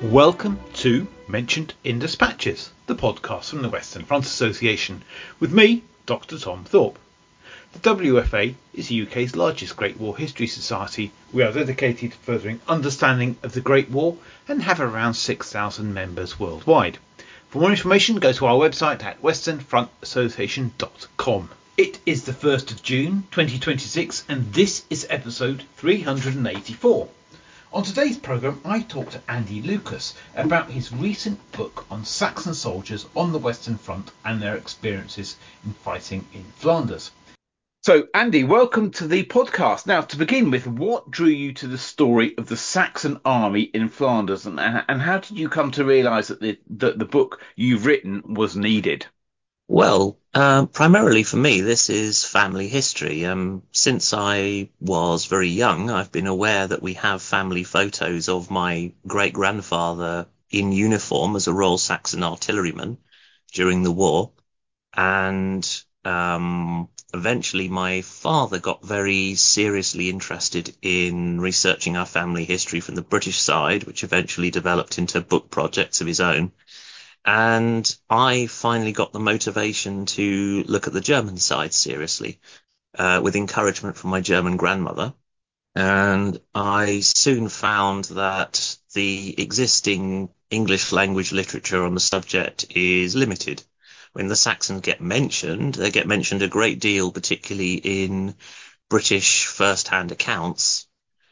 Welcome to Mentioned in Dispatches, the podcast from the Western Front Association, with me, Dr. Tom Thorpe. The WFA is the UK's largest Great War History Society. We are dedicated to furthering understanding of the Great War and have around 6,000 members worldwide. For more information, go to our website at westernfrontassociation.com. It is the 1st of June 2026 and this is episode 384. On today's programme, I talked to Andy Lucas about his recent book on Saxon soldiers on the Western Front and their experiences in fighting in Flanders. So, Andy, welcome to the podcast. Now, to begin with, what drew you to the story of the Saxon army in Flanders, and how did you come to realise that the book you've written was needed? Well, primarily for me, this is family history. Since I was very young, I've been aware that we have family photos of my great-grandfather in uniform as a Royal Saxon artilleryman during the war. And eventually my father got very seriously interested in researching our family history from the British side, which eventually developed into book projects of his own. And I finally got the motivation to look at the German side seriously, with encouragement from my German grandmother. And I soon found that the existing English language literature on the subject is limited. When the Saxons get mentioned, they get mentioned a great deal, particularly in British first-hand accounts.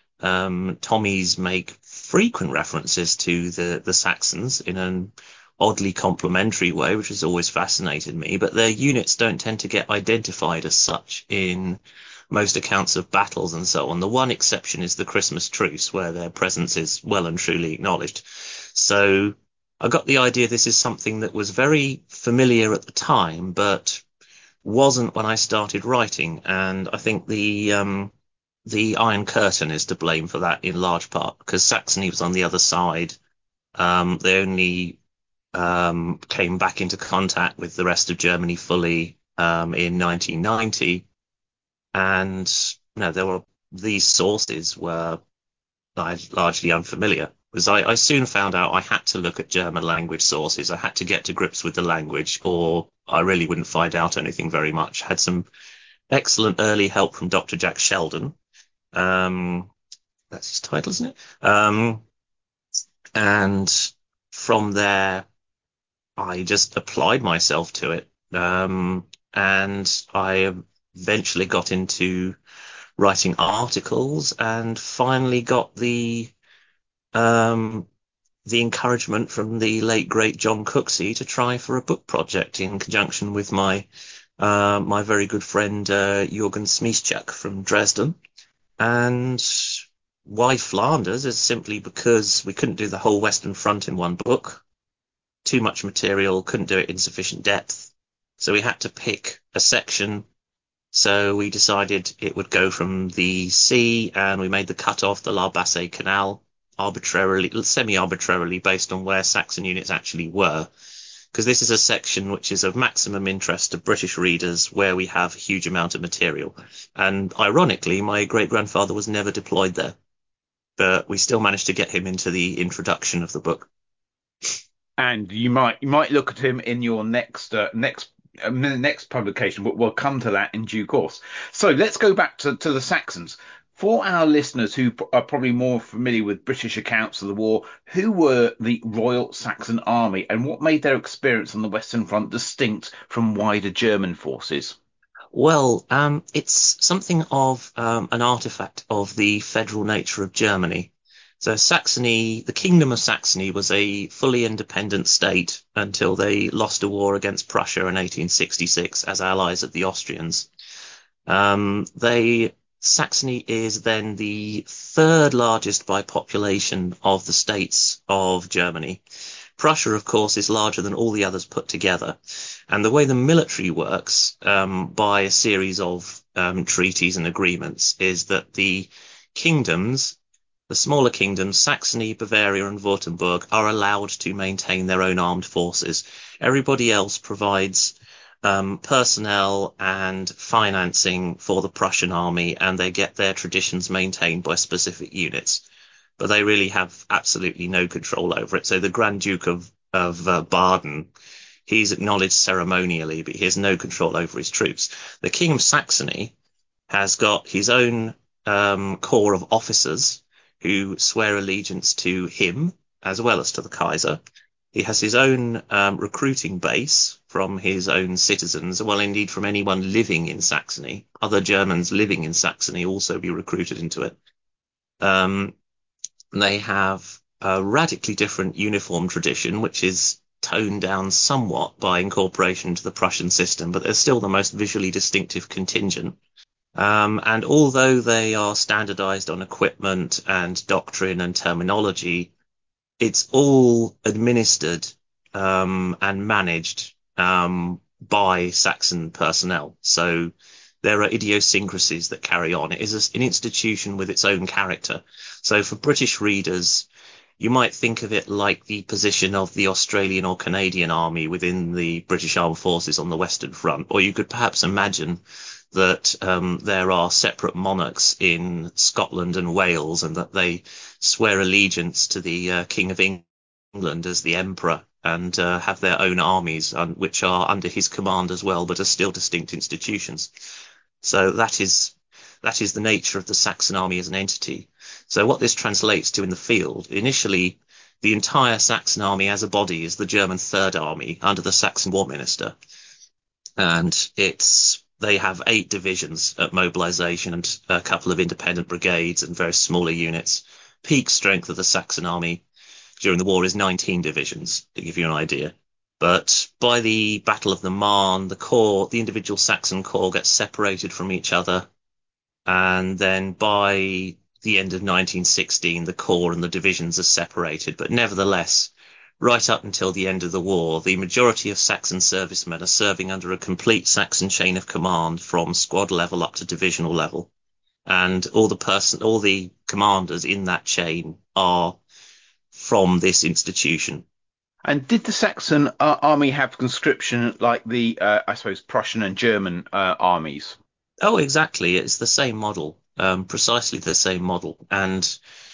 Tommies make frequent references to the Saxons in an oddly complimentary way, which has always fascinated me, but their units don't tend to get identified as such in most accounts of battles and so on. The one exception is the Christmas truce, where their presence is well and truly acknowledged. So I got the idea this is something that was very familiar at the time, but wasn't when I started writing, and I think the Iron Curtain is to blame for that in large part, because Saxony was on the other side. They only came back into contact with the rest of Germany fully in 1990, and these sources were largely unfamiliar. Because I soon found out I had to look at German language sources. I had to get to grips with the language, or I really wouldn't find out anything very much. Had some excellent early help from Dr. Jack Sheldon. That's his title, isn't it? And from there, I just applied myself to it. And I eventually got into writing articles and finally got the encouragement from the late great John Cooksey to try for a book project in conjunction with my very good friend Jürgen Smieszczak from Dresden. And why Flanders is simply because we couldn't do the whole Western Front in one book. Too much material, couldn't do it in sufficient depth. So we had to pick a section. So we decided it would go from the sea, and we made the cut-off the La Bassée Canal semi-arbitrarily based on where Saxon units actually were. Because this is a section which is of maximum interest to British readers, where we have a huge amount of material. And ironically, my great-grandfather was never deployed there. But we still managed to get him into the introduction of the book. And you might look at him in your next publication, but we'll come to that in due course. So let's go back to the Saxons. For our listeners who are probably more familiar with British accounts of the war, who were the Royal Saxon Army and what made their experience on the Western Front distinct from wider German forces? Well, it's something of an artifact of the federal nature of Germany. So Saxony, the Kingdom of Saxony, was a fully independent state until they lost a war against Prussia in 1866 as allies of the Austrians. Saxony is then the third largest by population of the states of Germany. Prussia, of course, is larger than all the others put together. And the way the military works, by a series of treaties and agreements, is that the smaller kingdoms, Saxony, Bavaria, and Württemberg, are allowed to maintain their own armed forces. Everybody else provides personnel and financing for the Prussian army, and they get their traditions maintained by specific units. but they really have absolutely no control over it. So the Grand Duke of Baden, he's acknowledged ceremonially, but he has no control over his troops. The King of Saxony has got his own corps of officers who swear allegiance to him as well as to the Kaiser. He has his own recruiting base from his own citizens, well, indeed, from anyone living in Saxony. Other Germans living in Saxony also be recruited into it. Um, they have a radically different uniform tradition, which is toned down somewhat by incorporation into the Prussian system, but they're still the most visually distinctive contingent. And although they are standardized on equipment and doctrine and terminology, it's all administered and managed by Saxon personnel. So there are idiosyncrasies that carry on. It is an institution with its own character. So for British readers, you might think of it like the position of the Australian or Canadian army within the British Armed Forces on the Western Front, or you could perhaps imagine that there are separate monarchs in Scotland and Wales, and that they swear allegiance to the King of England as the Emperor, and have their own armies, which are under his command as well, but are still distinct institutions. So that is the nature of the Saxon army as an entity. So what this translates to in the field, initially, the entire Saxon army as a body is the German Third Army under the Saxon War Minister. And they have 8 divisions at mobilization and a couple of independent brigades and very smaller units. Peak strength of the Saxon army during the war is 19 divisions, to give you an idea. But by the Battle of the Marne, the individual Saxon corps gets separated from each other. And then by the end of 1916, the corps and the divisions are separated. But nevertheless, right up until the end of the war, the majority of Saxon servicemen are serving under a complete Saxon chain of command from squad level up to divisional level. And all the commanders in that chain are from this institution. And did the Saxon army have conscription like the, I suppose, Prussian and German armies? Oh, exactly. It's the same model, precisely the same model. And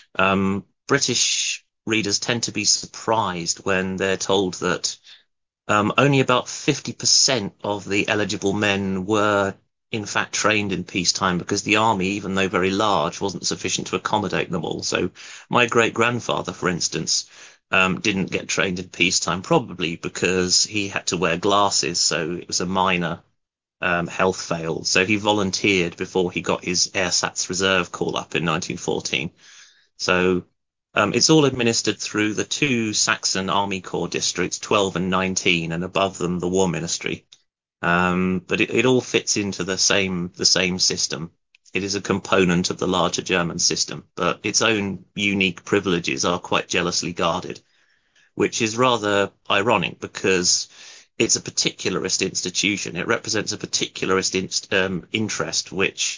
British readers tend to be surprised when they're told that only about 50% of the eligible men were in fact trained in peacetime, because the army, even though very large, wasn't sufficient to accommodate them all. So my great-grandfather, for instance, didn't get trained in peacetime, probably because he had to wear glasses, so it was a minor health fail. So he volunteered before he got his AirSats reserve call up in 1914. So it's all administered through the 2 Saxon Army Corps districts, 12 and 19, and above them the War Ministry. But it all fits into the same system. It is a component of the larger German system, but its own unique privileges are quite jealously guarded, which is rather ironic because it's a particularist institution. It represents a particularist interest, which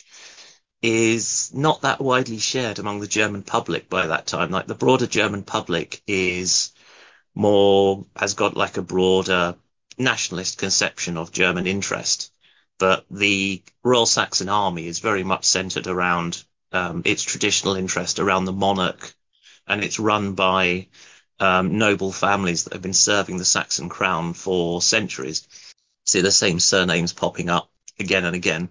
is not that widely shared among the German public by that time. Like the broader German public has got like a broader nationalist conception of German interest. But the Royal Saxon Army is very much centered around its traditional interest around the monarch, and it's run by noble families that have been serving the Saxon crown for centuries. See the same surnames popping up again and again.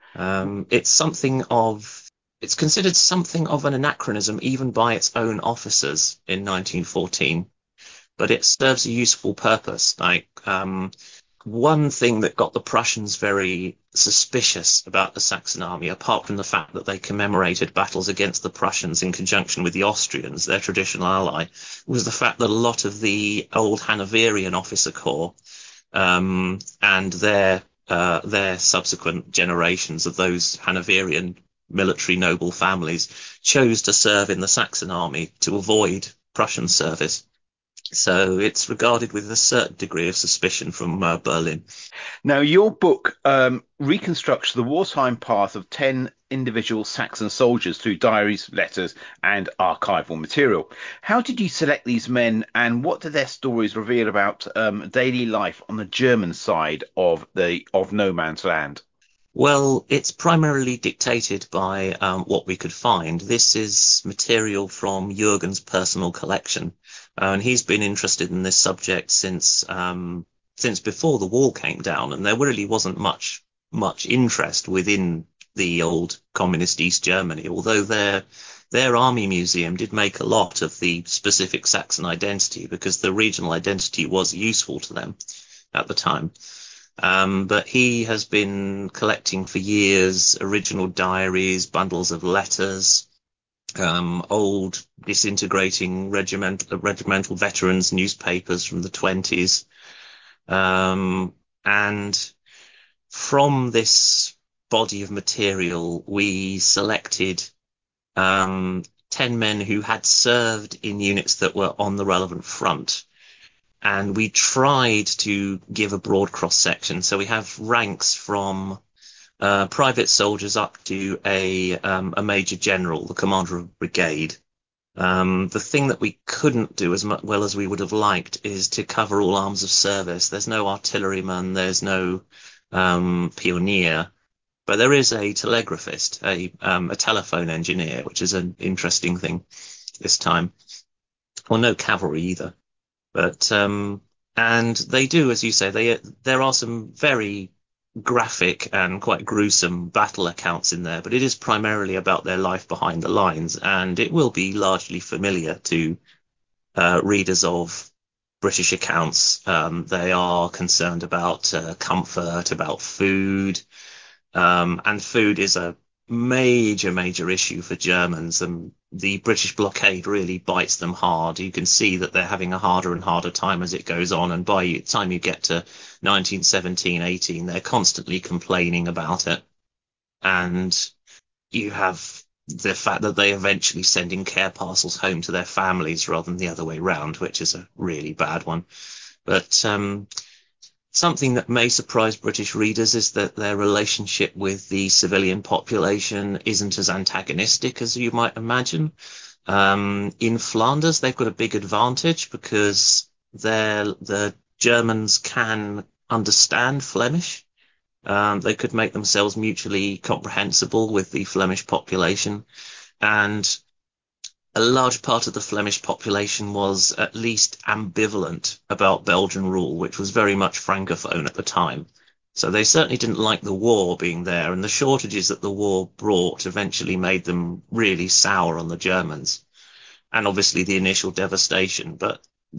It's considered something of an anachronism even by its own officers in 1914, but it serves a useful purpose. Like, one thing that got the Prussians very suspicious about the Saxon army, apart from the fact that they commemorated battles against the Prussians in conjunction with the Austrians, their traditional ally, was the fact that a lot of the old Hanoverian officer corps, and their subsequent generations of those Hanoverian military noble families chose to serve in the Saxon army to avoid Prussian service. So it's regarded with a certain degree of suspicion from Berlin. Now, your book reconstructs the wartime path of 10 individual Saxon soldiers through diaries, letters, and archival material. How did you select these men, and what do their stories reveal about daily life on the German side of No Man's Land? Well, it's primarily dictated by what we could find. This is material from Jürgen's personal collection, and he's been interested in this subject since before the wall came down, and there really wasn't much interest within the old communist East Germany, although their army museum did make a lot of the specific Saxon identity because the regional identity was useful to them at the time. But he has been collecting for years original diaries, bundles of letters, old disintegrating regimental veterans newspapers from the 20s. And from this body of material, we selected 10 men who had served in units that were on the relevant front. And we tried to give a broad cross section. So we have ranks from private soldiers up to a major general, the commander of a brigade. The thing that we couldn't do as well as we would have liked is to cover all arms of service. There's no artilleryman, there's no pioneer, but there is a telegraphist, a telephone engineer, which is an interesting thing this time. Well, no cavalry either. But and they do, as you say, there are some very graphic and quite gruesome battle accounts in there, but it is primarily about their life behind the lines, and it will be largely familiar to readers of British accounts. They are concerned about comfort, about food, and food is a major issue for Germans, and the British blockade really bites them hard. You can see that they're having a harder and harder time as it goes on, and by the time you get to 1917, 18, they're constantly complaining about it. And you have the fact that they eventually sending care parcels home to their families rather than the other way round, which is a really bad one. But something that may surprise British readers is that their relationship with the civilian population isn't as antagonistic as you might imagine. In Flanders, they've got a big advantage because the Germans can understand Flemish. They could make themselves mutually comprehensible with the Flemish population, and a large part of the Flemish population was at least ambivalent about Belgian rule, which was very much francophone at the time. So they certainly didn't like the war being there, and the shortages that the war brought eventually made them really sour on the Germans, and obviously the initial devastation. But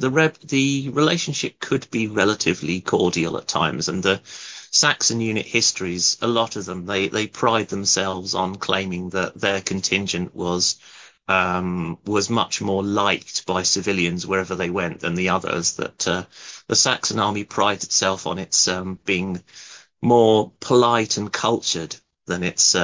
the relationship could be relatively cordial at times, and the Saxon unit histories, a lot of them, they pride themselves on claiming that their contingent was much more liked by civilians wherever they went than the others, that the Saxon army prides itself on its being more polite and cultured than its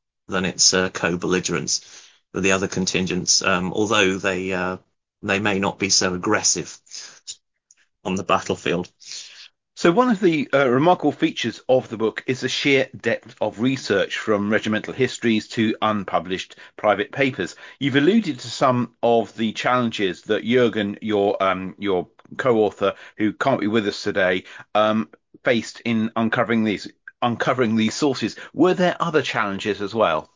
co-belligerents with the other contingents, although they may not be so aggressive on the battlefield. So one of the remarkable features of the book is the sheer depth of research, from regimental histories to unpublished private papers. You've alluded to some of the challenges that Jürgen, your co-author, who can't be with us today, faced in uncovering these sources. Were there other challenges as well?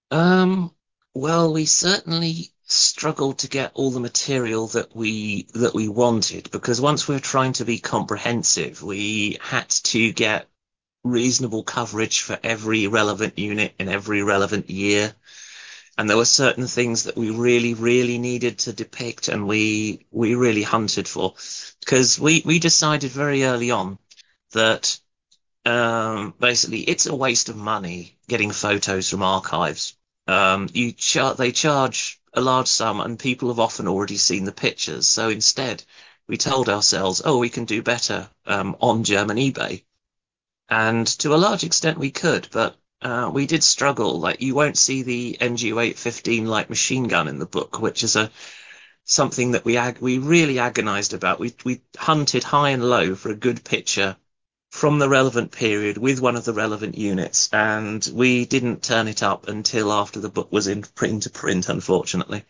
Well, we certainly struggled to get all the material that we wanted, because once we were trying to be comprehensive, we had to get reasonable coverage for every relevant unit in every relevant year. And there were certain things that we really needed to depict, and we really hunted for, because we decided very early on that basically it's a waste of money getting photos from archives. They charge a large sum, and people have often already seen the pictures. So instead, we told ourselves, oh, we can do better on German eBay. And to a large extent, we could, but we did struggle. Like, you won't see the MG815 light machine gun in the book, which is something that we really agonized about. We hunted high and low for a good picture from the relevant period with one of the relevant units, and we didn't turn it up until after the book was in print, unfortunately.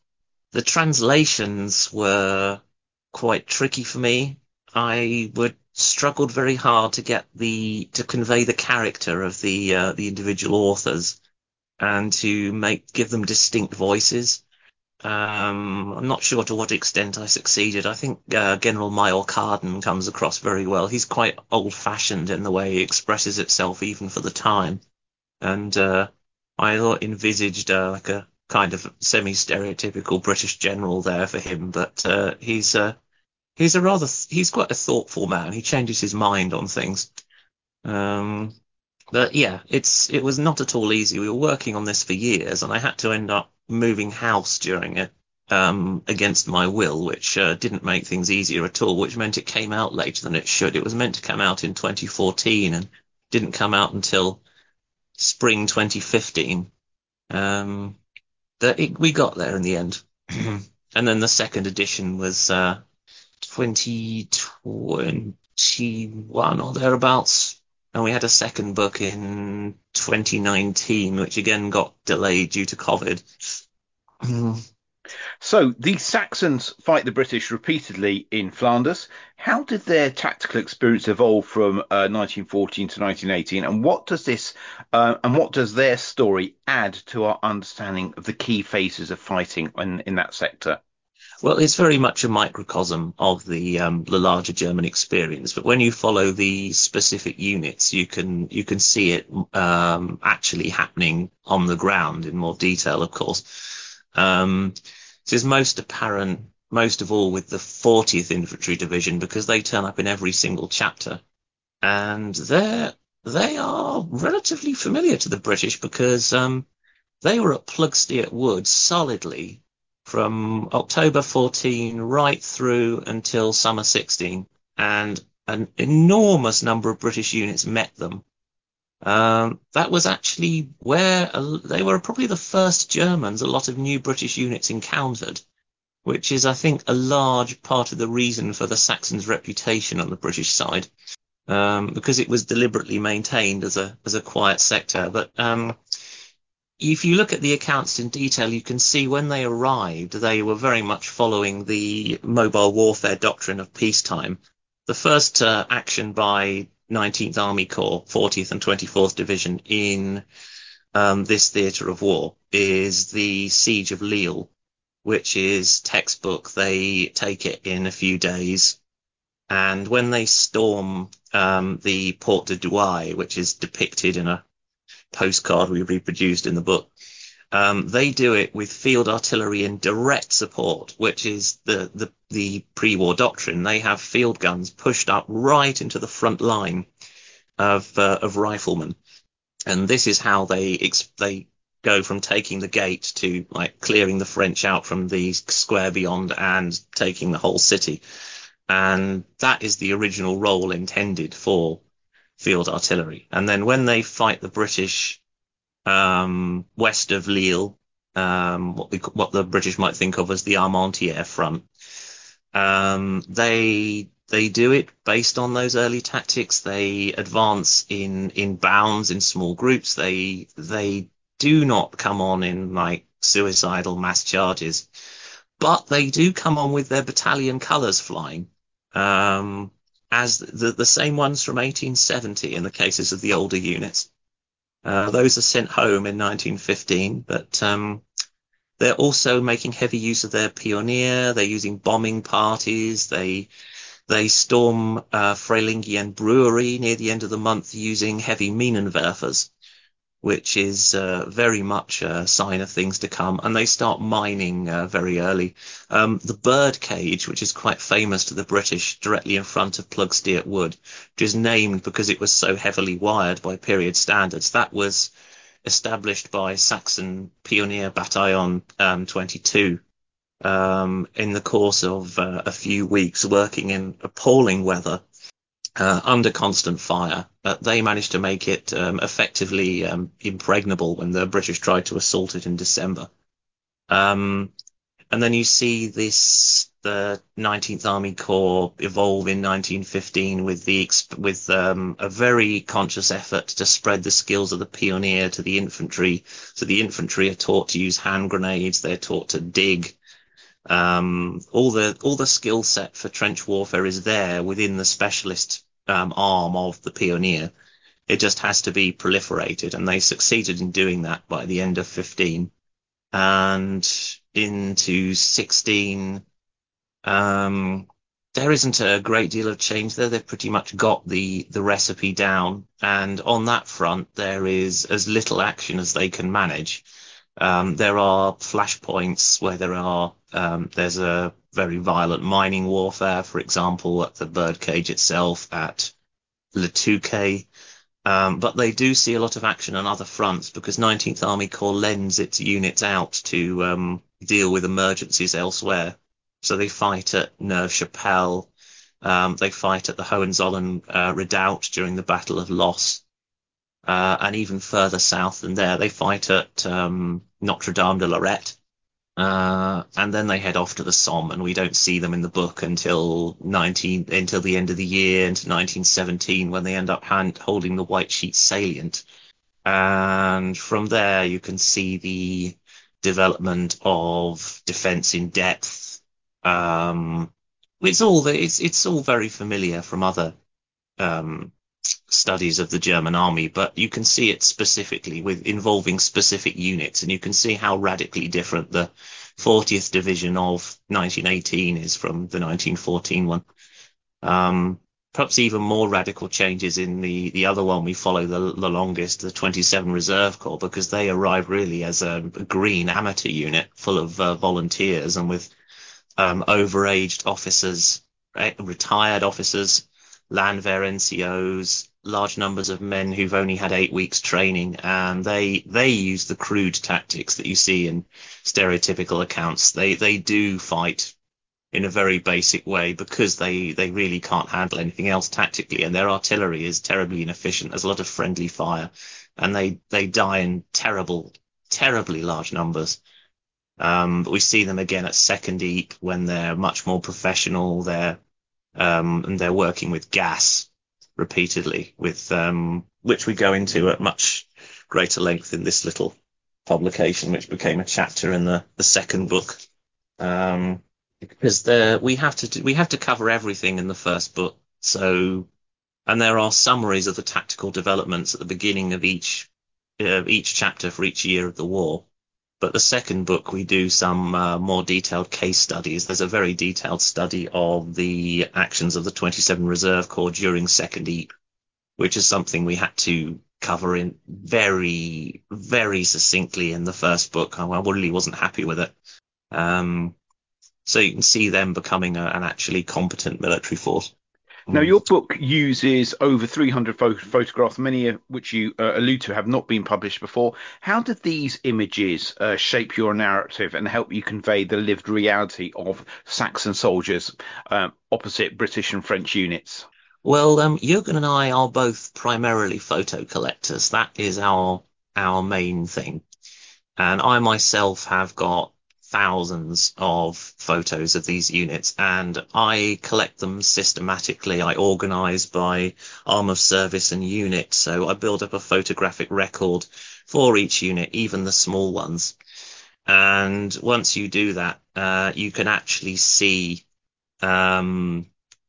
The translations were quite tricky for me. I would struggled very hard to to convey the character of the individual authors and to give them distinct voices. I'm not sure to what extent I succeeded. I think General Mayor Carden comes across very well. He's quite old-fashioned in the way he expresses itself, even for the time. And I thought envisaged like a kind of semi-stereotypical British general there for him, but he's quite a thoughtful man. He changes his mind on things. But yeah, it was not at all easy. We were working on this for years, and I had to end up moving house during it, against my will, which didn't make things easier at all, which meant it came out later than it should. It was meant to come out in 2014 and didn't come out until spring 2015. We got there in the end. And then the second edition was 2021 or thereabouts. And we had a second book in 2019, which again got delayed due to COVID. So the Saxons fight the British repeatedly in Flanders. How did their tactical experience evolve from 1914 to 1918, and what does their story add to our understanding of the key phases of fighting in that sector? Well, it's very much a microcosm of the larger German experience, but when you follow the specific units, you can see it actually happening on the ground in more detail, of course. This is most apparent, most of all, with the 40th Infantry Division, because they turn up in every single chapter, and they are relatively familiar to the British because they were at Plugsteert Wood solidly from October 14 right through until summer 16, and an enormous number of British units met them. That was actually where they were probably the first Germans a lot of new British units encountered, which is, I think, a large part of the reason for the Saxons' reputation on the British side, because it was deliberately maintained as a quiet sector. But if you look at the accounts in detail, you can see when they arrived, they were very much following the mobile warfare doctrine of peacetime. The first action by 19th Army Corps, 40th and 24th Division in this theatre of war is the Siege of Lille, which is textbook. They take it in a few days. And when they storm the Porte de Douai, which is depicted in a postcard we reproduced in the book, they do it with field artillery in direct support, which is the pre-war doctrine. They have field guns pushed up right into the front line of riflemen, and this is how they go from taking the gate to like clearing the French out from the square beyond and taking the whole city. And that is the original role intended for field artillery. And then when they fight the British west of Lille, what the British might think of as the Armentières front, they do it based on those early tactics. They advance in bounds, in small groups. They do not come on in like suicidal mass charges, but they do come on with their battalion colours flying, as the same ones from 1870 in the cases of the older units. Those are sent home in 1915, but they're also making heavy use of their Pionier. They're using bombing parties. They storm Freilinghen Brewery near the end of the month using heavy Minenwerfers, which is very much a sign of things to come. And they start mining very early. The Bird Cage, which is quite famous to the British, directly in front of Plugsteert Wood, which is named because it was so heavily wired by period standards, that was established by Saxon Pioneer Bataillon 22 in the course of a few weeks working in appalling weather under constant fire. They managed to make it effectively impregnable when the British tried to assault it in December. And then you see the 19th Army Corps evolve in 1915 with a very conscious effort to spread the skills of the Pioneer to the infantry. So the infantry are taught to use hand grenades. They're taught to dig. All the skill set for trench warfare is there within the specialist arm of the Pioneer. It just has to be proliferated, and they succeeded in doing that by the end of 15. And into 16, there isn't a great deal of change there. They've pretty much got the recipe down, and on that front, there is as little action as they can manage. There are flashpoints where there's a very violent mining warfare, for example, at the birdcage itself at Le Touquet. But they do see a lot of action on other fronts because 19th Army Corps lends its units out to deal with emergencies elsewhere. So they fight at Neuve Chapelle. They fight at the Hohenzollern Redoubt during the Battle of Loos. And even further south than there, they fight at Notre Dame de Lorette. And then they head off to the Somme, and we don't see them in the book until the end of the year, into 1917, when they end up holding the White Sheet salient. And from there, you can see the development of defense in depth. It's all very familiar from other studies of the German army, but you can see it specifically involving specific units, and you can see how radically different the 40th Division of 1918 is from the 1914 one. Perhaps even more radical changes in the other one we follow the longest, the 27 Reserve Corps, because they arrive really as a green amateur unit full of volunteers and with overaged officers, retired officers, Landwehr NCOs, large numbers of men who've only had 8 weeks training, and they use the crude tactics that you see in stereotypical accounts. They do fight in a very basic way because they really can't handle anything else tactically, and their artillery is terribly inefficient. There's a lot of friendly fire, and they die in terribly large numbers. But we see them again at Second Ypres when they're much more professional. And they're working with gas repeatedly, with which we go into at much greater length in this little publication, which became a chapter in the second book. Because we have to cover everything in the first book. So, and there are summaries of the tactical developments at the beginning of each chapter for each year of the war. But the second book, we do some more detailed case studies. There's a very detailed study of the actions of the 27 Reserve Corps during Second Ypres, which is something we had to cover in very, very succinctly in the first book. I really wasn't happy with it. So you can see them becoming an actually competent military force. Now, your book uses over 300 photographs, many of which you allude to have not been published before. How did these images shape your narrative and help you convey the lived reality of Saxon soldiers opposite British and French units? Well, Jürgen and I are both primarily photo collectors. That is our main thing. And I myself have got thousands of photos of these units, and I collect them systematically. I organize by arm of service and unit, so I build up a photographic record for each unit, even the small ones. And once you do that, you can actually see the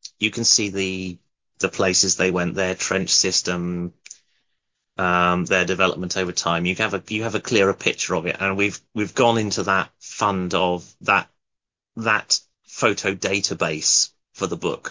places they went, their trench system, their development over time. You have a clearer picture of it, and we've gone into that fund of that photo database for the book.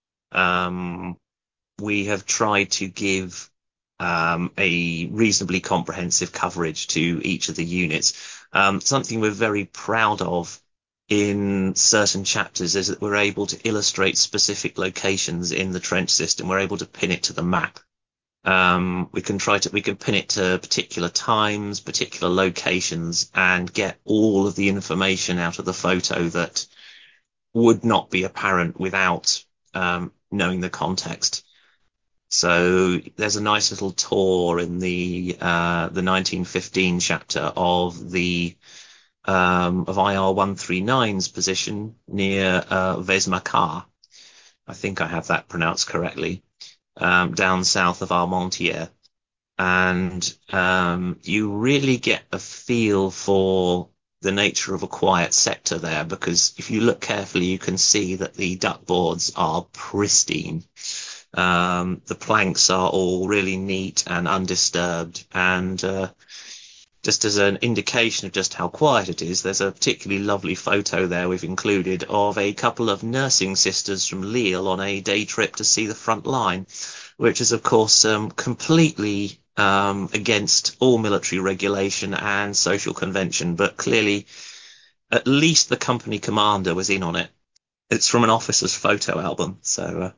We have tried to give a reasonably comprehensive coverage to each of the units. Something we're very proud of in certain chapters is that we're able to illustrate specific locations in the trench system. We're able to pin it to the map. We can pin it to particular times, particular locations, and get all of the information out of the photo that would not be apparent without knowing the context. So there's a nice little tour in the 1915 chapter of of IR 139's position near Vesmacar. I think I have that pronounced correctly. Down south of Armentières, and you really get a feel for the nature of a quiet sector there, because if you look carefully, you can see that the duck boards are pristine. The planks are all really neat and undisturbed, and just as an indication of just how quiet it is, there's a particularly lovely photo there we've included of a couple of nursing sisters from Lille on a day trip to see the front line, which is, of course, completely against all military regulation and social convention, but clearly at least the company commander was in on it. It's from an officer's photo album, so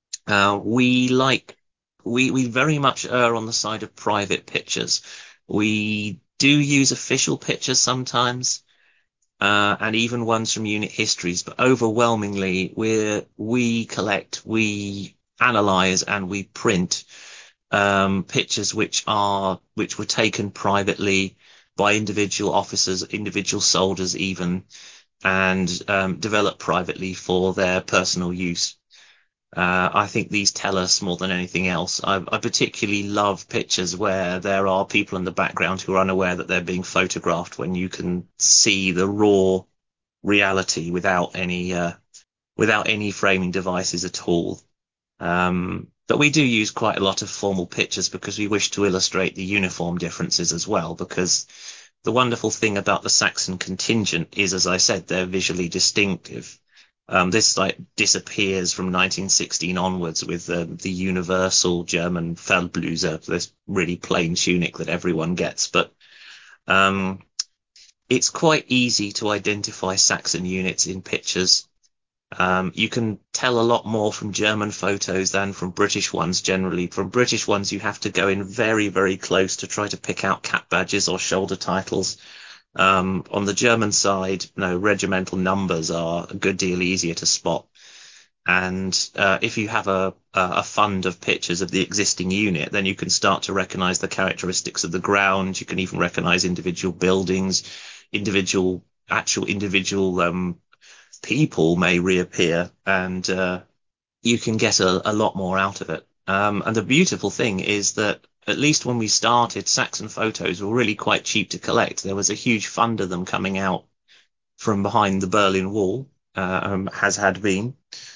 we very much err on the side of private pictures. We do use official pictures sometimes, and even ones from unit histories, but overwhelmingly we collect, we analyze, and we print pictures which were taken privately by individual officers, individual soldiers even, and developed privately for their personal use. I think these tell us more than anything else. I particularly love pictures where there are people in the background who are unaware that they're being photographed, when you can see the raw reality without any framing devices at all. But we do use quite a lot of formal pictures because we wish to illustrate the uniform differences as well, because the wonderful thing about the Saxon contingent is, as I said, they're visually distinctive. This disappears from 1916 onwards with the universal German Feldbluse, this really plain tunic that everyone gets. But it's quite easy to identify Saxon units in pictures. You can tell a lot more from German photos than from British ones generally. From British ones, you have to go in very, very close to try to pick out cap badges or shoulder titles. On the German side, regimental numbers are a good deal easier to spot. And if you have a fund of pictures of the existing unit, then you can start to recognize the characteristics of the ground. You can even recognize individual buildings, individual people may reappear, and you can get a lot more out of it. And the beautiful thing is that at least when we started, Saxon photos were really quite cheap to collect. There was a huge fund of them coming out from behind the Berlin Wall, had been.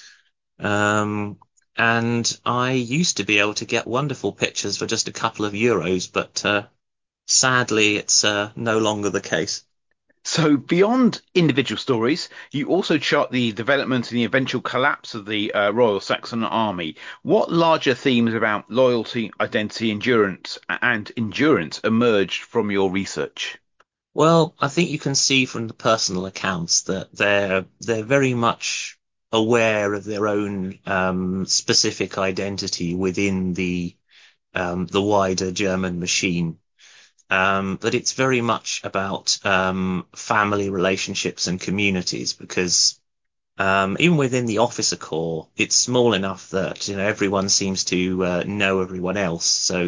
And I used to be able to get wonderful pictures for just a couple of euros, but sadly, it's no longer the case. So, beyond individual stories, you also chart the development and the eventual collapse of the Royal Saxon Army. What larger themes about loyalty, identity, endurance emerged from your research? Well, I think you can see from the personal accounts that they're very much aware of their own specific identity within the wider German machine. But it's very much about family relationships and communities, because even within the officer corps, it's small enough that everyone seems to know everyone else. So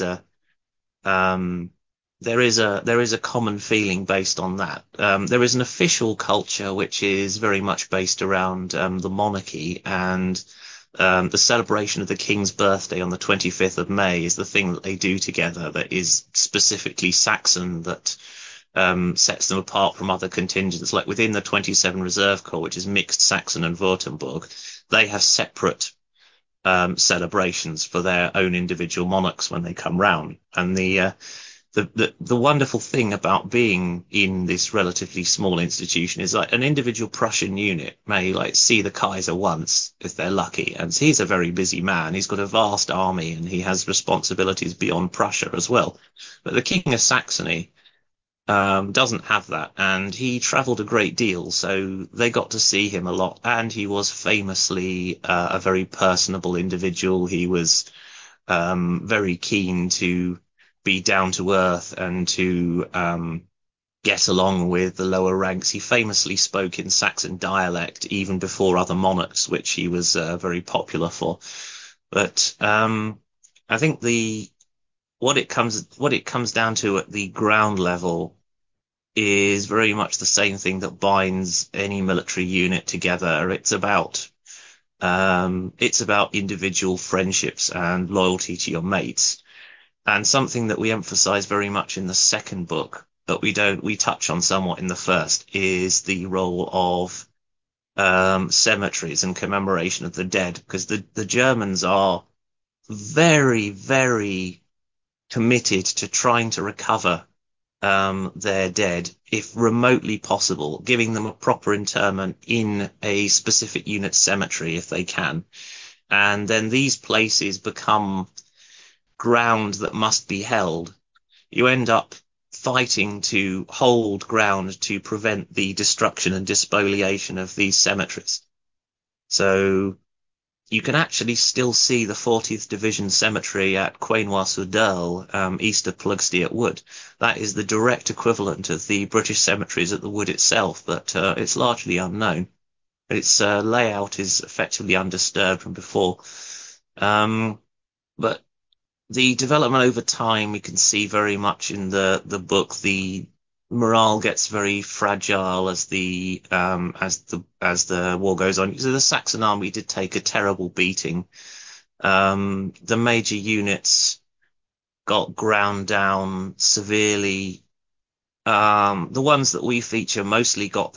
um, there is a common feeling based on that. There is an official culture which is very much based around the monarchy, and the celebration of the King's birthday on the 25th of May is the thing that they do together that is specifically Saxon, that sets them apart from other contingents. Like within the 27 Reserve Corps, which is mixed Saxon and Württemberg, they have separate celebrations for their own individual monarchs when they come round. And the wonderful thing about being in this relatively small institution is, like, an individual Prussian unit may see the Kaiser once if they're lucky, and he's a very busy man. He's got a vast army and he has responsibilities beyond Prussia as well. But the King of Saxony doesn't have that, and he travelled a great deal, so they got to see him a lot. And he was famously a very personable individual. He was very keen to be down to earth and to get along with the lower ranks. He famously spoke in Saxon dialect even before other monarchs, which he was very popular for. But I think what it comes down to at the ground level is very much the same thing that binds any military unit together. It's about individual friendships and loyalty to your mates. And something that we emphasize very much in the second book, but we touch on somewhat in the first, is the role of cemeteries and commemoration of the dead, because the Germans are very, very committed to trying to recover their dead, if remotely possible, giving them a proper interment in a specific unit cemetery if they can. And then these places become ground that must be held. You end up fighting to hold ground to prevent the destruction and despoliation of these cemeteries. So you can actually still see the 40th Division Cemetery at Quainois-sur-Derle, east of Plougstey at Wood. That is the direct equivalent of the British cemeteries at the Wood itself, but it's largely unknown. Its layout is effectively undisturbed from before. But the development over time, we can see very much in the book. The morale gets very fragile as the war goes on. So the Saxon army did take a terrible beating. The major units got ground down severely. The ones that we feature mostly got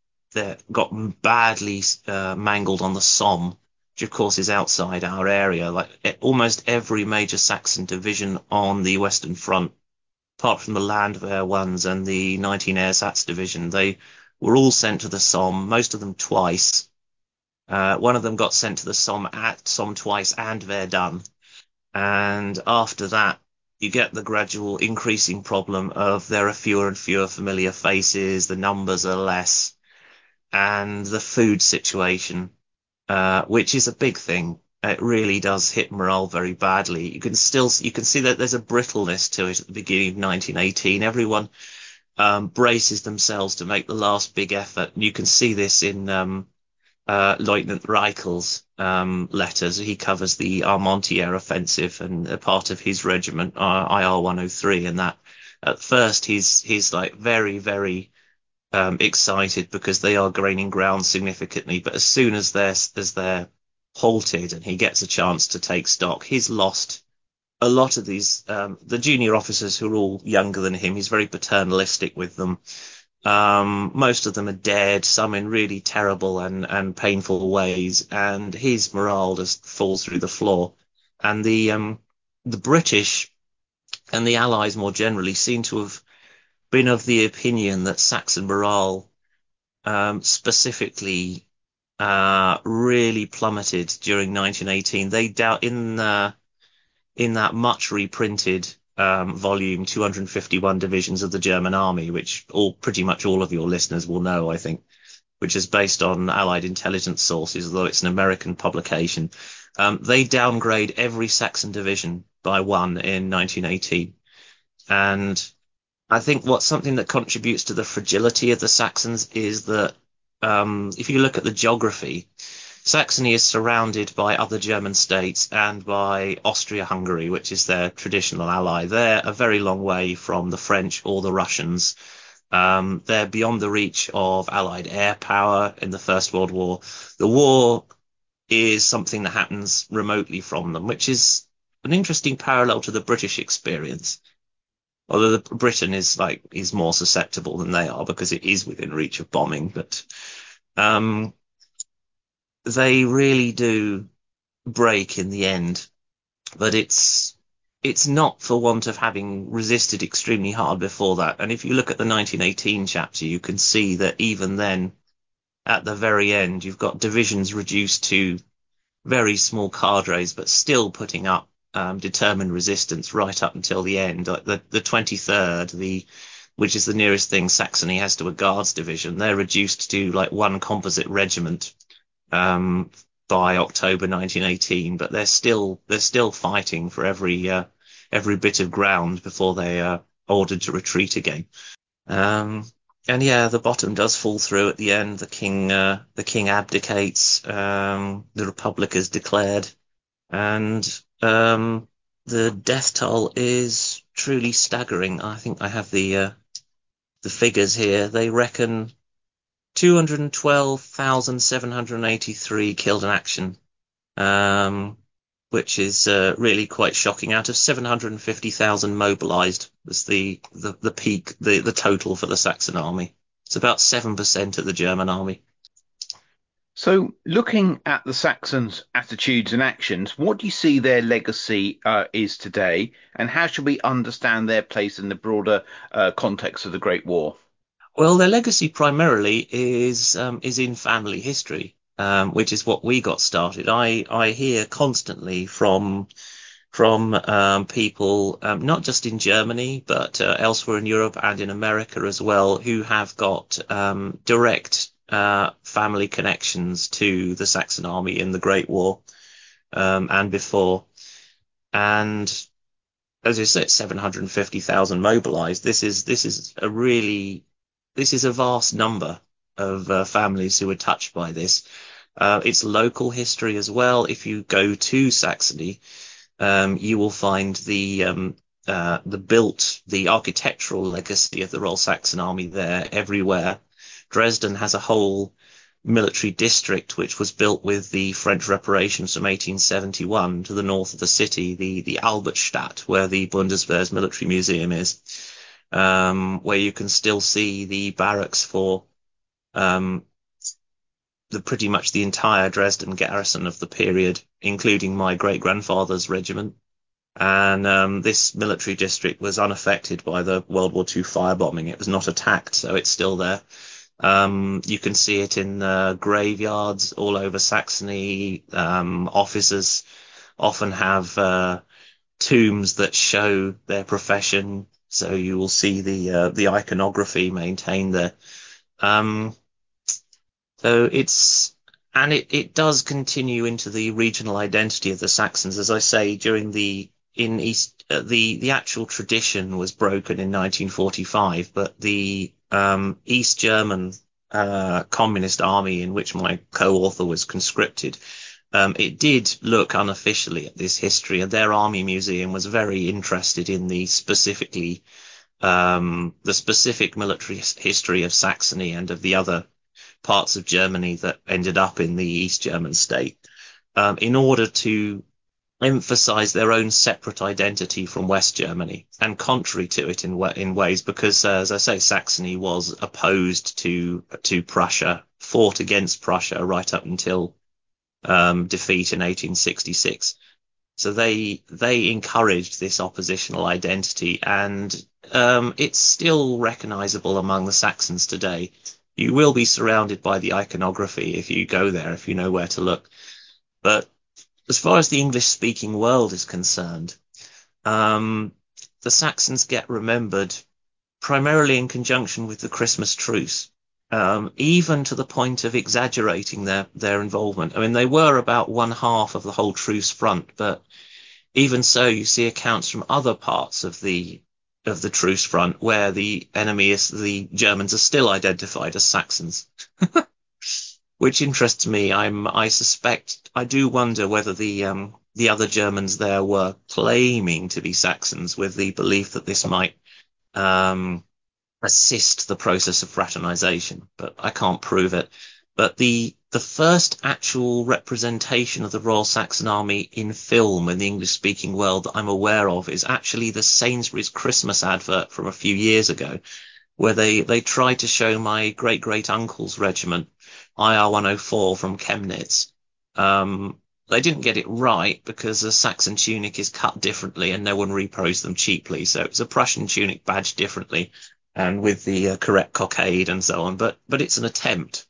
badly mangled on the Somme, which of course is outside our area. Like almost every major Saxon division on the Western Front, apart from the Landwehr ones and the 19 Ersatz division, they were all sent to the Somme, most of them twice. One of them got sent to the Somme twice and Verdun. And after that, you get the gradual increasing problem of there are fewer and fewer familiar faces, the numbers are less, and the food situation, which is a big thing. It really does hit morale very badly. You can see that there's a brittleness to it at the beginning of 1918. Everyone braces themselves to make the last big effort. You can see this in Lieutenant Reichel's letters. He covers the Armentières offensive and a part of his regiment, IR 103, and that at first he's like very, very excited because they are gaining ground significantly. But as soon as they're halted and he gets a chance to take stock, he's lost a lot of these, the junior officers who are all younger than him. He's very paternalistic with them. Most of them are dead, some in really terrible and painful ways, and his morale just falls through the floor. And the British and the Allies more generally seem to have been of the opinion that Saxon morale specifically really plummeted during 1918. They doubt in that much reprinted volume, 251 Divisions of the German Army, which pretty much all of your listeners will know, I think, which is based on Allied intelligence sources, although it's an American publication. They downgrade every Saxon division by one in 1918. And I think something that contributes to the fragility of the Saxons is that if you look at the geography, Saxony is surrounded by other German states and by Austria-Hungary, which is their traditional ally. They're a very long way from the French or the Russians. They're beyond the reach of Allied air power in the First World War. The war is something that happens remotely from them, which is an interesting parallel to the British experience. Although Britain is more susceptible than they are because it is within reach of bombing, but they really do break in the end. But it's not for want of having resisted extremely hard before that. And if you look at the 1918 chapter, you can see that even then, at the very end, you've got divisions reduced to very small cadres, but still putting up determined resistance right up until the end. Like the 23rd, which is the nearest thing Saxony has to a Guards division, they're reduced to like one composite regiment by October 1918, but they're still fighting for every bit of ground before they are ordered to retreat again. And yeah, the bottom does fall through at the end. The king abdicates. The Republic is declared, and the death toll is truly staggering. I think I have the figures here. They reckon 212,783 killed in action, which is really quite shocking. Out of 750,000 mobilized was the peak, the total for the Saxon army. It's about 7% of the German army. So, looking at the Saxons' attitudes and actions, what do you see their legacy is today, and how should we understand their place in the broader context of the Great War? Well, their legacy primarily is in family history, which is what we got started. I hear constantly from people, not just in Germany, but elsewhere in Europe and in America as well, who have got direct family connections to the Saxon army in the Great War, and before. And as you said, 750,000 mobilized. This is a vast number of families who were touched by this. It's local history as well. If you go to Saxony, you will find the architectural legacy of the Royal Saxon Army there everywhere. Dresden has a whole military district which was built with the French reparations from 1871 to the north of the city, the Albertstadt, where the Bundeswehr's military museum is, where you can still see the barracks for um, the pretty much the entire Dresden garrison of the period, including my great grandfather's regiment. And this military district was unaffected by the World War II firebombing. It was not attacked, so it's still there. You can see it in graveyards all over Saxony. Officers often have tombs that show their profession, so you will see the iconography maintained there. Um, so it does continue into the regional identity of the Saxons, as I say, during the in East the actual tradition was broken in 1945, but the East German communist army in which my co-author was conscripted, it did look unofficially at this history, and their army museum was very interested in the specific military history of Saxony and of the other parts of Germany that ended up in the East German state, in order to emphasize their own separate identity from West Germany, and contrary to it in ways, because, as I say, Saxony was opposed to Prussia, fought against Prussia right up until defeat in 1866. So they encouraged this oppositional identity, and it's still recognizable among the Saxons today. You will be surrounded by the iconography if you go there, if you know where to look. But as far as the English-speaking world is concerned, um, the Saxons get remembered primarily in conjunction with the Christmas truce, even to the point of exaggerating their involvement. I mean, they were about one half of the whole truce front, but even so, you see accounts from other parts of the truce front where the Germans are still identified as Saxons, which interests me. I suspect, I do wonder whether the other Germans there were claiming to be Saxons with the belief that this might um, assist the process of fraternization, but I can't prove it. But the first actual representation of the Royal Saxon Army in film in the English-speaking world that I'm aware of is actually the Sainsbury's Christmas advert from a few years ago, where they tried to show my great great uncle's regiment, IR 104 from Chemnitz. They didn't get it right because a Saxon tunic is cut differently and no one repros them cheaply. So it's a Prussian tunic badged differently and with the correct cockade and so on. But it's an attempt.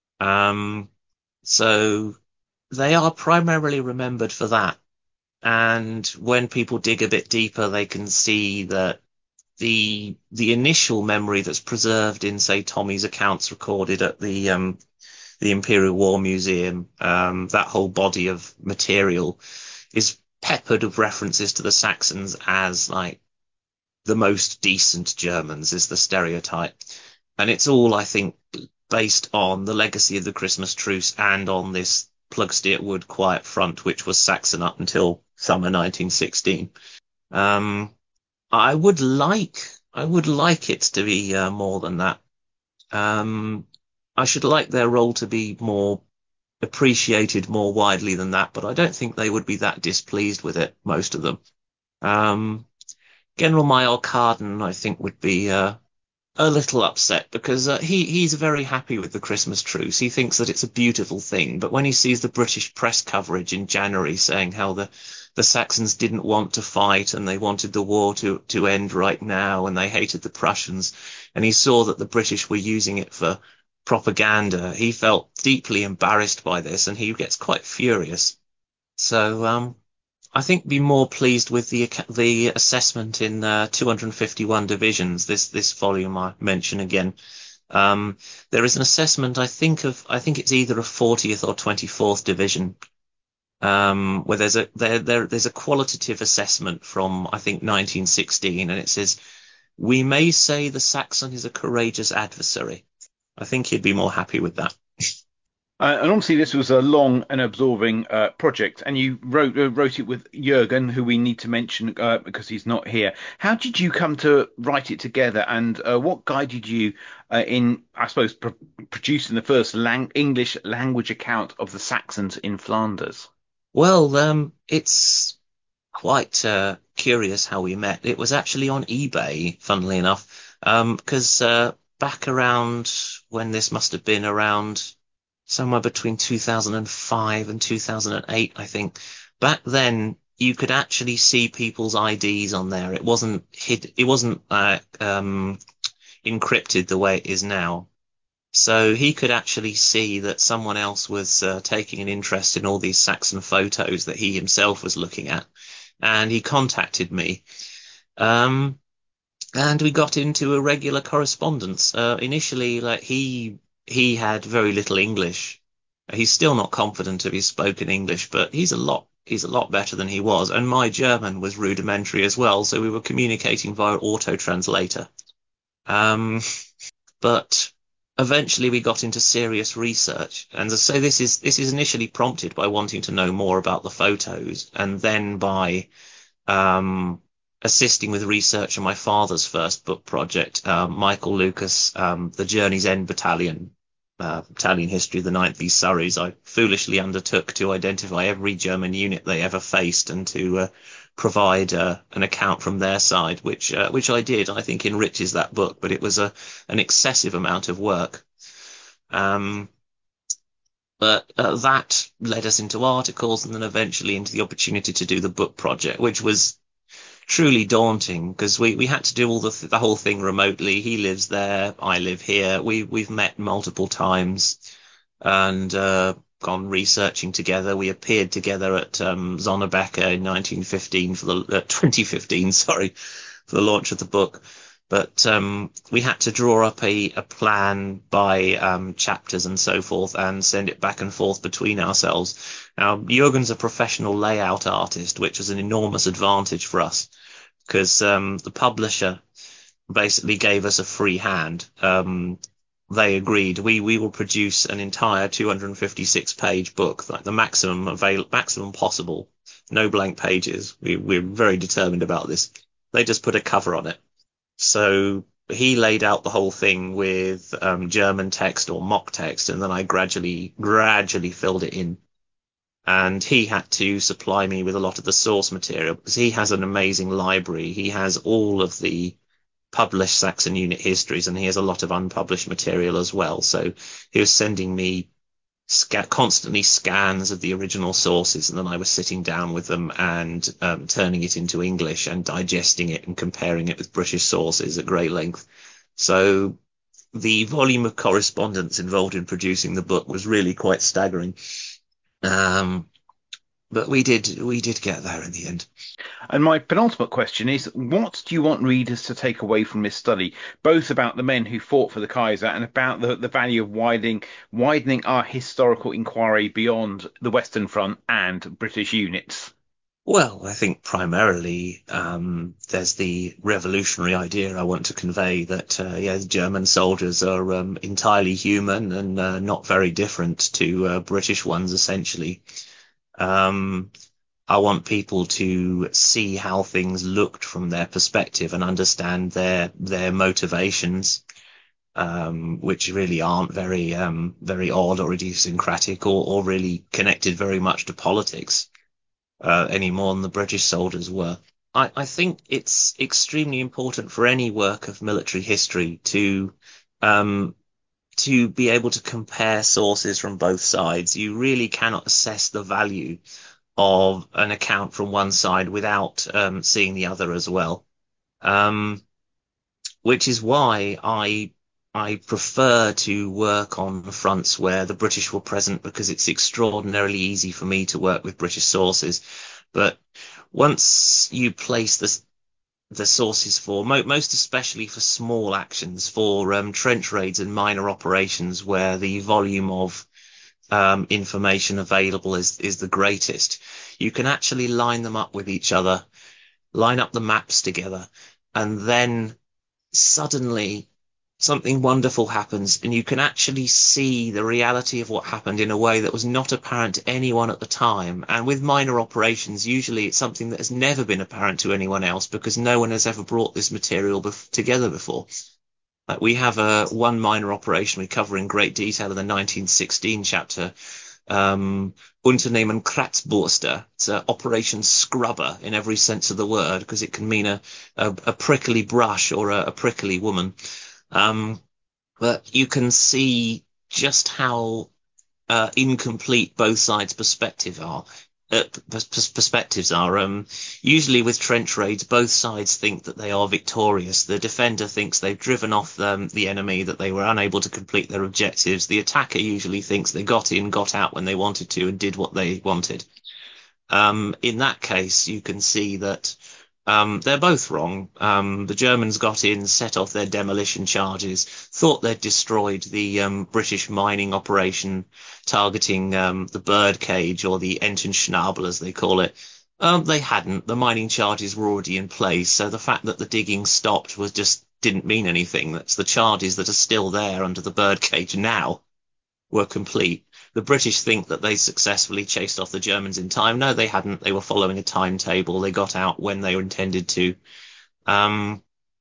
Um, so they are primarily remembered for that. And when people dig a bit deeper, they can see that the initial memory that's preserved in, say, Tommy's accounts recorded at the Imperial War Museum, that whole body of material is peppered with references to the Saxons as like the most decent Germans is the stereotype. And it's all, I think, based on the legacy of the Christmas truce and on this Plugsteat Wood Quiet Front, which was Saxon up until summer 1916. Um, I would like, I would like it to be more than that. Um, I should like their role to be more appreciated more widely than that, but I don't think they would be that displeased with it, most of them. Um, General Mayor Carden, I think, would be a little upset because he's very happy with the Christmas truce. He thinks that it's a beautiful thing, but when he sees the British press coverage in January saying how the Saxons didn't want to fight and they wanted the war to end right now and they hated the Prussians, and he saw that the British were using it for propaganda, he felt deeply embarrassed by this and he gets quite furious. So I think be more pleased with the assessment in 251 divisions. This volume I mention again. There is an assessment. I think it's either a 40th or 24th division, where there's a qualitative assessment from I think 1916, and it says we may say the Saxon is a courageous adversary. I think he'd be more happy with that. And obviously, this was a long and absorbing project, and you wrote it with Jürgen, who we need to mention because he's not here. How did you come to write it together, and what guided you in, I suppose, producing the first English language account of the Saxons in Flanders? Well, it's quite curious how we met. It was actually on eBay, funnily enough, because back around when this must have been around somewhere between 2005 and 2008, I think. Back then, you could actually see people's IDs on there. It wasn't encrypted the way it is now. So he could actually see that someone else was taking an interest in all these Saxon photos that he himself was looking at, and he contacted me. Um, and we got into a regular correspondence. Initially, like he had very little English. He's still not confident of his spoken English, but he's a lot better than he was. And my German was rudimentary as well, so we were communicating via auto translator. Um, but eventually we got into serious research, and so this is initially prompted by wanting to know more about the photos, and then by assisting with research on my father's first book project, Michael Lucas, The Journey's End Battalion, Battalion History of the Ninth East Surreys. I foolishly undertook to identify every German unit they ever faced and to provide an account from their side, which I did. I think enriches that book, but it was an excessive amount of work. Um, but that led us into articles and then eventually into the opportunity to do the book project, which was truly daunting because we had to do all the whole thing remotely. He lives there, I live here. We've met multiple times and gone researching together. We appeared together at Zonnebecker in 1915 for the 2015, sorry, for the launch of the book. But we had to draw up a plan by chapters and so forth and send it back and forth between ourselves. Now, Jürgen's a professional layout artist, which was an enormous advantage for us because the publisher basically gave us a free hand. They agreed we will produce an entire 256-page book, like the maximum possible, no blank pages. We're very determined about this. They just put a cover on it. So he laid out the whole thing with German text or mock text, and then I gradually filled it in. And he had to supply me with a lot of the source material because he has an amazing library. He has all of the published Saxon unit histories, and he has a lot of unpublished material as well. So he was sending me constantly scans of the original sources, and then I was sitting down with them and turning it into English and digesting it and comparing it with British sources at great length. So the volume of correspondence involved in producing the book was really quite staggering. But we did get there in the end. And my penultimate question is, what do you want readers to take away from this study, both about the men who fought for the Kaiser and about the value of widening our historical inquiry beyond the Western Front and British units? Well, I think primarily there's the revolutionary idea I want to convey that yeah, German soldiers are entirely human and not very different to British ones, essentially. Um, I want people to see how things looked from their perspective and understand their motivations, which really aren't very odd or idiosyncratic or really connected very much to politics any more than the British soldiers were. I think it's extremely important for any work of military history um, to be able to compare sources from both sides. You really cannot assess the value of an account from one side without seeing the other as well. Um, which is why I prefer to work on fronts where the British were present, because it's extraordinarily easy for me to work with British sources. But once you place the sources for most especially for small actions, for trench raids and minor operations where the volume of information available is the greatest, you can actually line them up with each other, line up the maps together, and then suddenly something wonderful happens, and you can actually see the reality of what happened in a way that was not apparent to anyone at the time. And with minor operations, usually it's something that has never been apparent to anyone else, because no one has ever brought this material together before. Like, we have one minor operation we cover in great detail in the 1916 chapter, Unternehmen Kratzburster. It's Operation Scrubber in every sense of the word, because it can mean a prickly brush or a prickly woman. But you can see just how incomplete both sides' perspectives are. Perspectives are. Usually with trench raids, both sides think that they are victorious. The defender thinks they've driven off the enemy, that they were unable to complete their objectives. The attacker usually thinks they got in, got out when they wanted to, and did what they wanted. In that case, you can see that they're both wrong. The Germans got in, set off their demolition charges, thought they'd destroyed the British mining operation targeting the birdcage, or the Entenschnabel as they call it. They hadn't. The mining charges were already in place, so the fact that the digging stopped didn't mean anything. That's the charges that are still there under the birdcage now were complete. The British think that they successfully chased off the Germans in time. No, they hadn't. They were following a timetable. They got out when they were intended to. Um,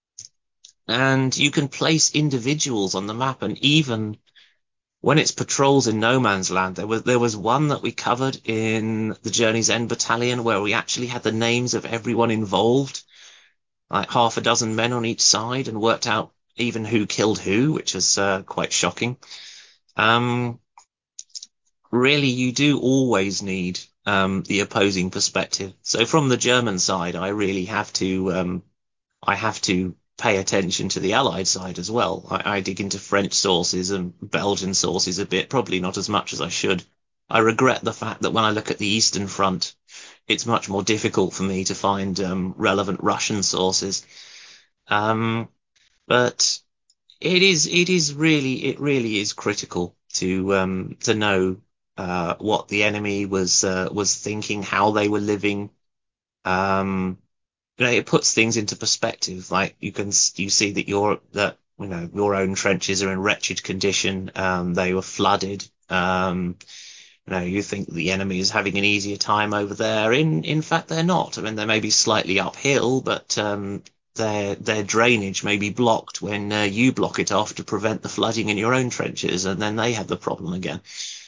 and you can place individuals on the map, and even when it's patrols in no man's land, there was one that we covered in the Journey's End Battalion where we actually had the names of everyone involved, like half a dozen men on each side, and worked out even who killed who, which was quite shocking. Really, you do always need the opposing perspective. So from the German side, I have to pay attention to the Allied side as well. I dig into French sources and Belgian sources a bit, probably not as much as I should. I regret the fact that when I look at the Eastern Front, it's much more difficult for me to find relevant Russian sources. But it really is critical to know what the enemy was thinking, how they were living. It puts things into perspective. Like, you see that your own trenches are in wretched condition. They were flooded. You think the enemy is having an easier time over there. In fact, they're not. I mean, they may be slightly uphill, but their drainage may be blocked when you block it off to prevent the flooding in your own trenches, and then they have the problem again.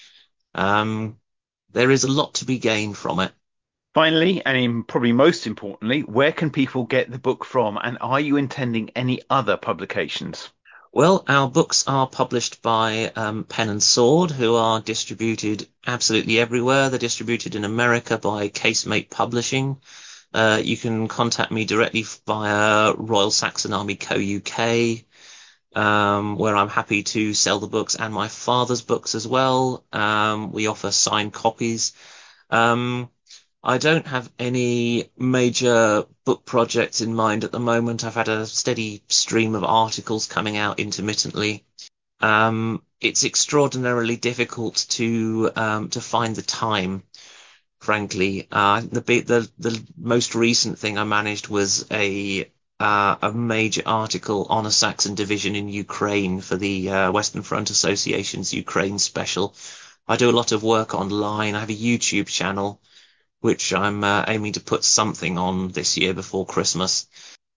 There is a lot to be gained from it. Finally, and probably most importantly, where can people get the book from, and are you intending any other publications? Well, our books are published by Pen and Sword, who are distributed absolutely everywhere. They're distributed in America by Casemate Publishing. You can contact me directly via Royal Saxon Army Co. UK, where I'm happy to sell the books, and my father's books as well. We offer signed copies. I don't have any major book projects in mind at the moment. I've had a steady stream of articles coming out intermittently. It's extraordinarily difficult to find the time, frankly. The most recent thing I managed was a major article on a Saxon division in Ukraine for the Western Front Association's Ukraine special. I do a lot of work online. I have a YouTube channel, which I'm aiming to put something on this year before Christmas.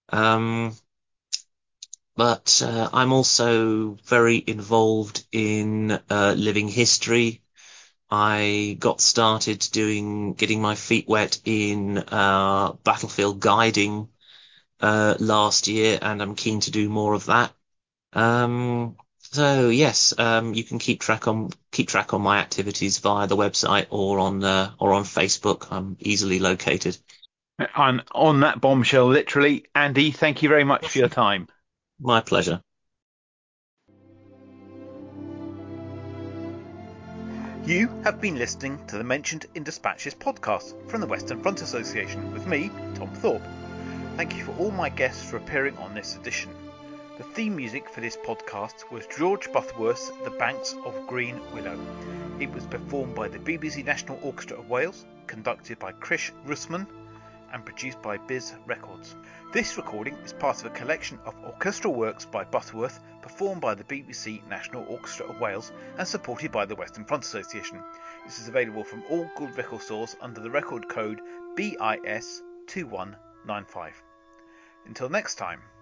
But I'm also very involved in living history. I got started getting my feet wet in battlefield guiding last year, and I'm keen to do more of that. So yes, you can keep track on my activities via the website or on Facebook. I'm easily located. And on that bombshell, literally, Andy, thank you very much for your time. My pleasure. You have been listening to the Mentioned in Dispatches podcast from the Western Front Association with me, Tom Thorpe. Thank you for all my guests for appearing on this edition. The theme music for this podcast was George Butterworth's The Banks of Green Willow. It was performed by the BBC National Orchestra of Wales, conducted by Krish Russman, and produced by Biz Records. This recording is part of a collection of orchestral works by Butterworth performed by the BBC National Orchestra of Wales and supported by the Western Front Association. This is available from all good record stores under the record code BIS2195. Until next time.